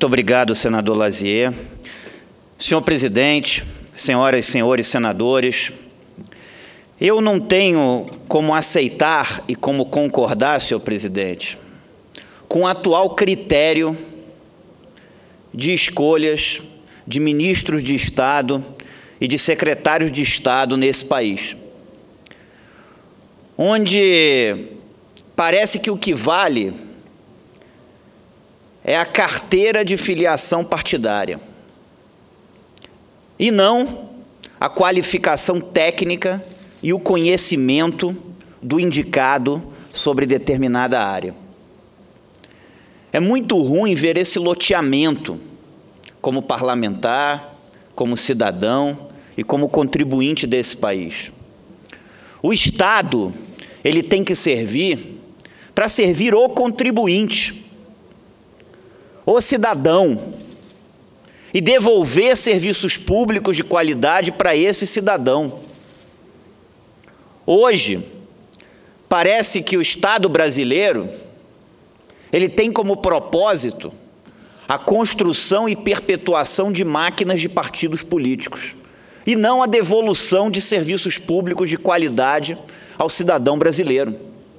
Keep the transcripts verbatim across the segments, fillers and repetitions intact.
Muito obrigado, senador Lazier. Senhor presidente, senhoras e senhores senadores, eu não tenho como aceitar e como concordar, senhor presidente, com o atual critério de escolhas de ministros de Estado e de secretários de Estado nesse país, onde parece que o que vale é a carteira de filiação partidária e não a qualificação técnica e o conhecimento do indicado sobre determinada área. É muito ruim ver esse loteamento como parlamentar, como cidadão e como contribuinte desse país. O Estado, ele tem que servir para servir o contribuinte, o cidadão, e devolver serviços públicos de qualidade para esse cidadão. Hoje, parece que o Estado brasileiro, ele tem como propósito a construção e perpetuação de máquinas de partidos políticos, e não a devolução de serviços públicos de qualidade ao cidadão brasileiro.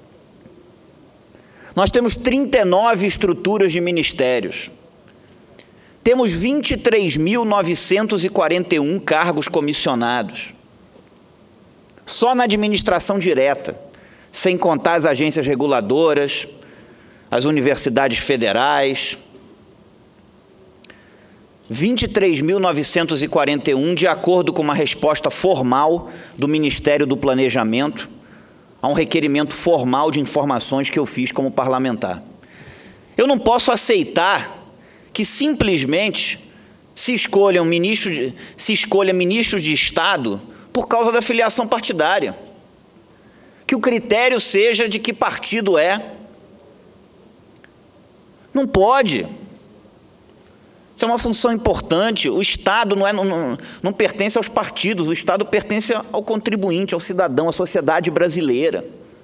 Nós temos trinta e nove estruturas de ministérios, temos vinte e três mil novecentos e quarenta e um cargos comissionados, só na administração direta, sem contar as agências reguladoras, as universidades federais, vinte e três mil novecentos e quarenta e um, de acordo com uma resposta formal do Ministério do Planejamento, a um requerimento formal de informações que eu fiz como parlamentar. Eu não posso aceitar que simplesmente se escolham ministros de, se escolha ministros de Estado por causa da filiação partidária. Que o critério seja de que partido é. Não pode. Isso é uma função importante. O Estado não, é, não, não pertence aos partidos, o Estado pertence ao contribuinte, ao cidadão, à sociedade brasileira.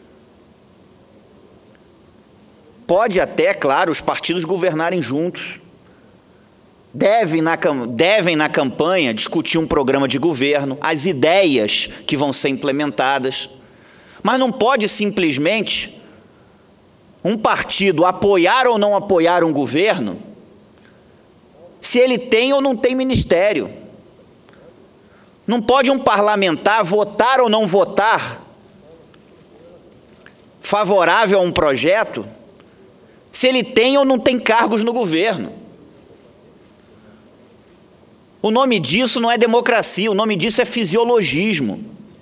Pode até, claro, os partidos governarem juntos. Devem na, devem, na campanha, discutir um programa de governo, as ideias que vão ser implementadas. Mas não pode simplesmente um partido apoiar ou não apoiar um governo se ele tem ou não tem ministério. Não pode um parlamentar votar ou não votar favorável a um projeto se ele tem ou não tem cargos no governo. O nome disso não é democracia, o nome disso é fisiologismo.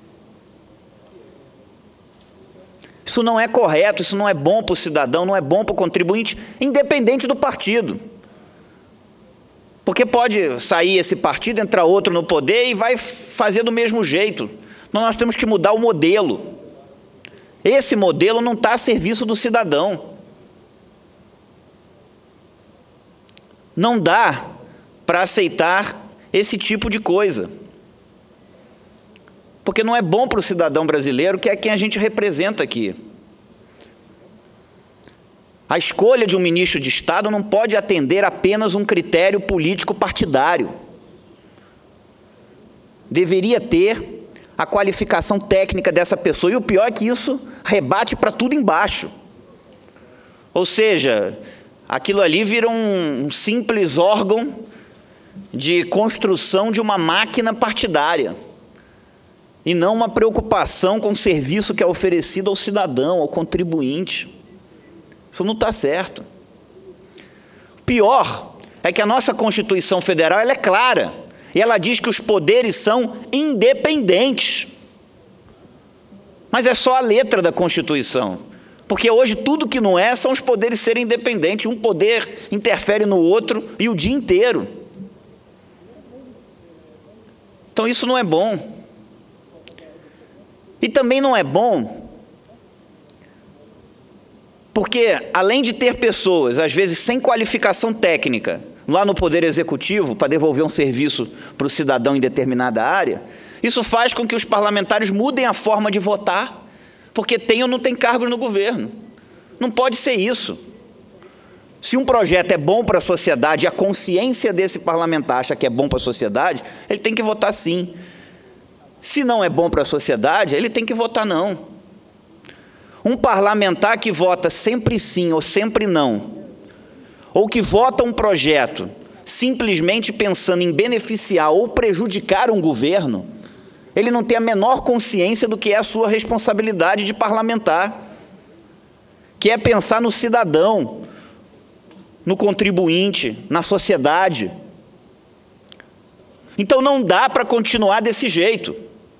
Isso não é correto, isso não é bom para o cidadão, não é bom para o contribuinte, independente do partido. Porque pode sair esse partido, entrar outro no poder e vai fazer do mesmo jeito. Então, nós temos que mudar o modelo. Esse modelo não está a serviço do cidadão. Não dá para aceitar esse tipo de coisa. Porque não é bom para o cidadão brasileiro, que é quem a gente representa aqui. A escolha de um ministro de Estado não pode atender apenas um critério político partidário. Deveria ter a qualificação técnica dessa pessoa. E o pior é que isso rebate para tudo embaixo. Ou seja, aquilo ali vira um simples órgão de construção de uma máquina partidária, e não uma preocupação com o serviço que é oferecido ao cidadão, ao contribuinte. Isso não está certo. Pior é que a nossa Constituição Federal ela é clara, e ela diz que os poderes são independentes. Mas é só a letra da Constituição, porque hoje tudo que não é são os poderes serem independentes, um poder interfere no outro e o dia inteiro. Então isso não é bom. E também não é bom porque, além de ter pessoas, às vezes sem qualificação técnica, lá no Poder Executivo, para devolver um serviço para o cidadão em determinada área, isso faz com que os parlamentares mudem a forma de votar, porque tem ou não tem cargos no governo. Não pode ser isso. Se um projeto é bom para a sociedade e a consciência desse parlamentar acha que é bom para a sociedade, ele tem que votar sim. Se não é bom para a sociedade, ele tem que votar não. Um parlamentar que vota sempre sim ou sempre não, ou que vota um projeto simplesmente pensando em beneficiar ou prejudicar um governo, ele não tem a menor consciência do que é a sua responsabilidade de parlamentar, que é pensar no cidadão, no contribuinte, na sociedade. Então não dá para continuar desse jeito.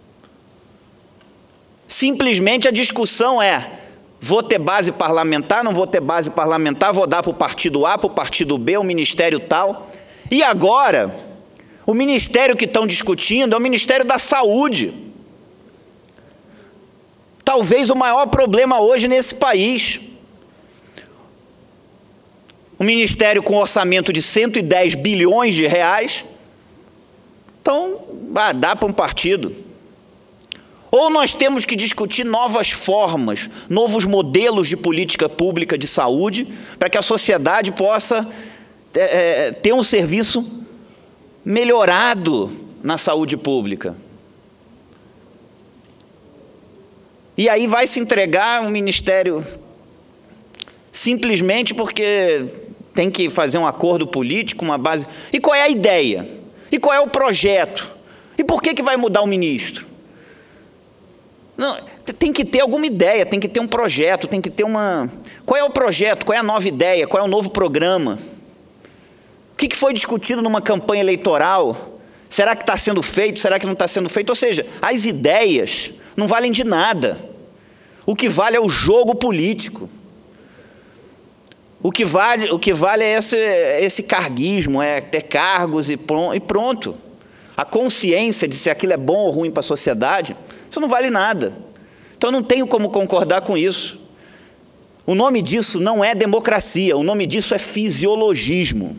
Simplesmente a discussão é, vou ter base parlamentar, não vou ter base parlamentar, vou dar para o partido A, para o partido B, o ministério tal. E agora, o ministério que estão discutindo é o Ministério da Saúde. Talvez o maior problema hoje nesse país. Um ministério com orçamento de cento e dez bilhões de reais, então, ah, dá para um partido. Ou nós temos que discutir novas formas, novos modelos de política pública de saúde, para que a sociedade possa é, ter um serviço melhorado na saúde pública. E aí vai se entregar um ministério simplesmente porque tem que fazer um acordo político, uma base. E qual é a ideia? E qual é o projeto? E por que que vai mudar o ministro? Não, tem que ter alguma ideia, tem que ter um projeto, tem que ter uma... Qual é o projeto? Qual é a nova ideia? Qual é o novo programa? O que que foi discutido numa campanha eleitoral? Será que está sendo feito? Será que não está sendo feito? Ou seja, as ideias não valem de nada. O que vale é o jogo político. O que vale, o que vale é esse, esse carguismo, é ter cargos e pronto. A consciência de se aquilo é bom ou ruim para a sociedade, isso não vale nada. Então eu não tenho como concordar com isso. O nome disso não é democracia, o nome disso é fisiologismo.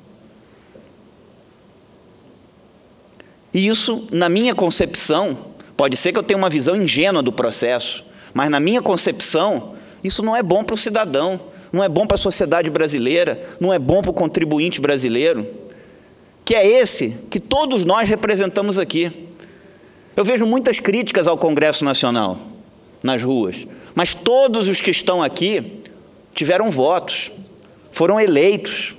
E isso, na minha concepção, pode ser que eu tenha uma visão ingênua do processo, mas na minha concepção, isso não é bom para o cidadão. Não é bom para a sociedade brasileira, não é bom para o contribuinte brasileiro, que é esse que todos nós representamos aqui. Eu vejo muitas críticas ao Congresso Nacional nas ruas, mas todos os que estão aqui tiveram votos, foram eleitos.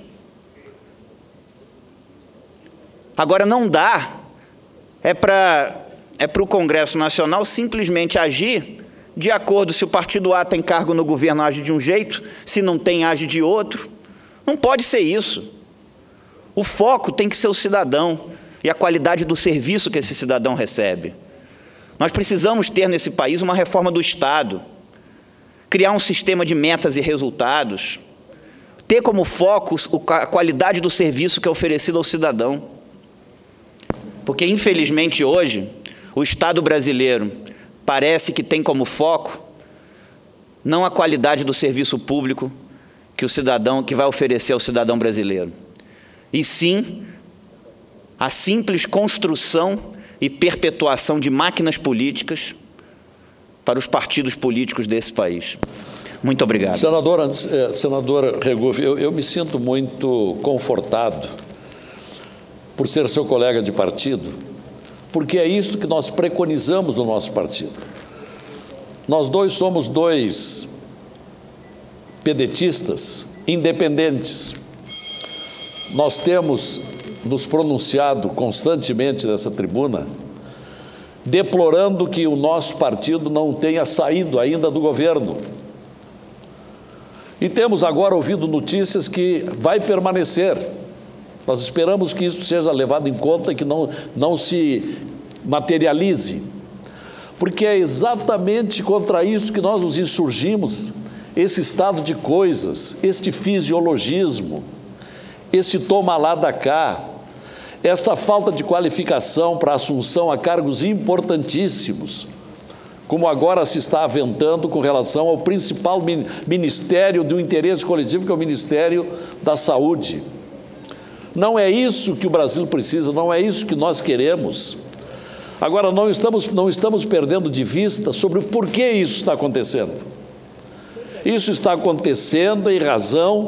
Agora não dá, é para é para o Congresso Nacional simplesmente agir de acordo, se o partido A tem cargo no governo, age de um jeito, se não tem, age de outro. Não pode ser isso. O foco tem que ser o cidadão e a qualidade do serviço que esse cidadão recebe. Nós precisamos ter nesse país uma reforma do Estado, criar um sistema de metas e resultados, ter como foco a qualidade do serviço que é oferecido ao cidadão. Porque, infelizmente, hoje, o Estado brasileiro parece que tem como foco não a qualidade do serviço público que o cidadão, que vai oferecer ao cidadão brasileiro, e sim a simples construção e perpetuação de máquinas políticas para os partidos políticos desse país. Muito obrigado. Senadora, senadora Regufe, eu, eu me sinto muito confortado por ser seu colega de partido, porque é isso que nós preconizamos no nosso partido. Nós dois somos dois pedetistas independentes. Nós temos nos pronunciado constantemente nessa tribuna, deplorando que o nosso partido não tenha saído ainda do governo. E temos agora ouvido notícias que vai permanecer. Nós esperamos que isso seja levado em conta e que não, não se materialize, porque é exatamente contra isso que nós nos insurgimos, esse estado de coisas, este fisiologismo, esse toma lá da cá, esta falta de qualificação para assunção a cargos importantíssimos, como agora se está aventando com relação ao principal ministério do interesse coletivo, que é o Ministério da Saúde. Não é isso que o Brasil precisa, não é isso que nós queremos. Agora, não estamos, não estamos perdendo de vista sobre o porquê isso está acontecendo. Isso está acontecendo em razão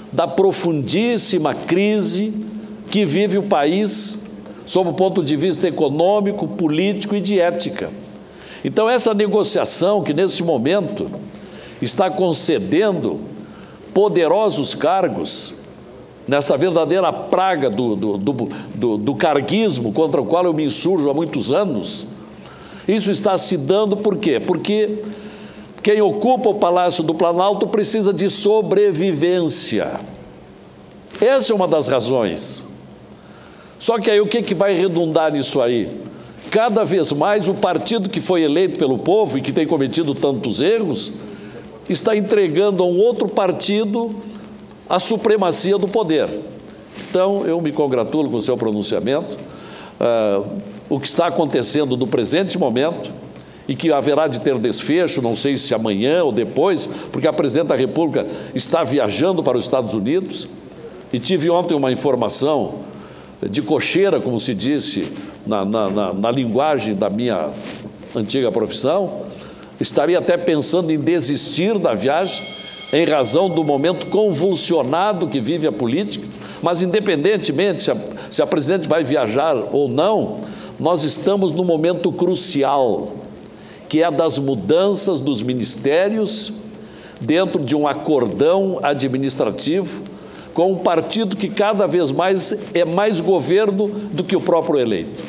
da profundíssima crise que vive o país sob o ponto de vista econômico, político e de ética. Então, essa negociação que, nesse momento, está concedendo poderosos cargos nesta verdadeira praga do, do, do, do, do carguismo contra o qual eu me insurjo há muitos anos, isso está se dando por quê? Porque quem ocupa o Palácio do Planalto precisa de sobrevivência. Essa é uma das razões. Só que aí o que, que vai redundar nisso aí? Cada vez mais o partido que foi eleito pelo povo e que tem cometido tantos erros está entregando a um outro partido a supremacia do poder. Então, eu me congratulo com o seu pronunciamento. Uh, o que está acontecendo no presente momento e que haverá de ter desfecho, não sei se amanhã ou depois, porque a Presidente da República está viajando para os Estados Unidos e tive ontem uma informação de cocheira, como se disse na, na, na, na linguagem da minha antiga profissão, estaria até pensando em desistir da viagem em razão do momento convulsionado que vive a política, mas independentemente se a, se a Presidente vai viajar ou não, nós estamos num momento crucial, que é das mudanças dos ministérios dentro de um acordão administrativo com um partido que cada vez mais é mais governo do que o próprio eleito.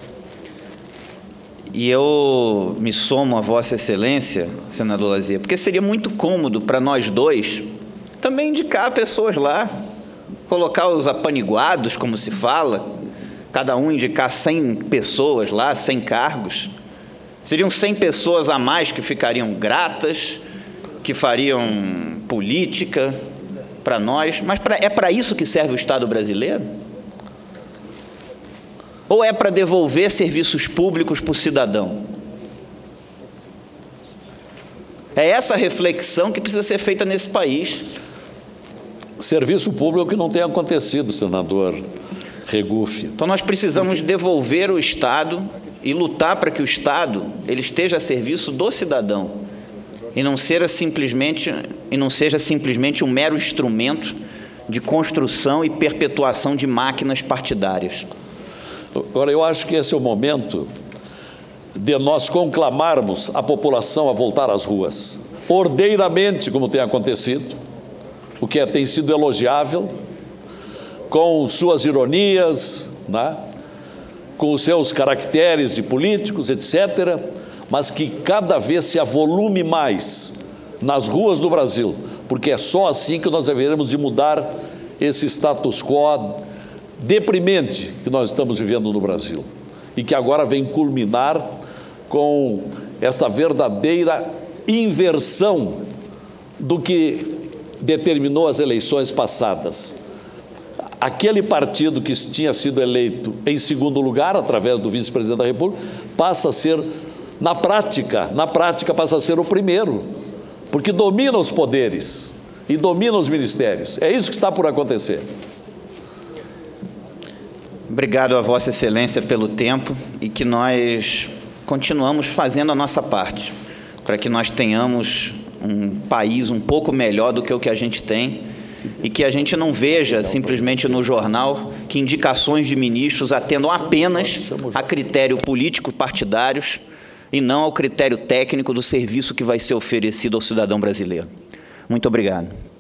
E eu me somo a Vossa Excelência, senador Lazier, porque seria muito cômodo para nós dois também indicar pessoas lá, colocar os apaniguados, como se fala, cada um indicar cem pessoas lá, cem cargos. Seriam cem pessoas a mais que ficariam gratas, que fariam política para nós. Mas pra, é para isso que serve o Estado brasileiro? Ou é para devolver serviços públicos para o cidadão? É essa reflexão que precisa ser feita nesse país. Serviço público que não tem acontecido, senador Regufe. Então nós precisamos devolver o Estado e lutar para que o Estado ele esteja a serviço do cidadão e não seja simplesmente, e não seja simplesmente um mero instrumento de construção e perpetuação de máquinas partidárias. Agora, eu acho que esse é o momento de nós conclamarmos a população a voltar às ruas, ordeiramente, como tem acontecido, o que é, tem sido elogiável, com suas ironias, né? Com os seus caracteres de políticos, etcétera, mas que cada vez se avolume mais nas ruas do Brasil, porque é só assim que nós haveremos de mudar esse status quo deprimente que nós estamos vivendo no Brasil e que agora vem culminar com esta verdadeira inversão do que determinou as eleições passadas. Aquele partido que tinha sido eleito em segundo lugar, através do vice-presidente da República, passa a ser, na prática, na prática passa a ser o primeiro, porque domina os poderes e domina os ministérios. É isso que está por acontecer. Obrigado a Vossa Excelência pelo tempo e que nós continuamos fazendo a nossa parte, para que nós tenhamos um país um pouco melhor do que o que a gente tem e que a gente não veja simplesmente no jornal que indicações de ministros atendam apenas a critério político partidários e não ao critério técnico do serviço que vai ser oferecido ao cidadão brasileiro. Muito obrigado.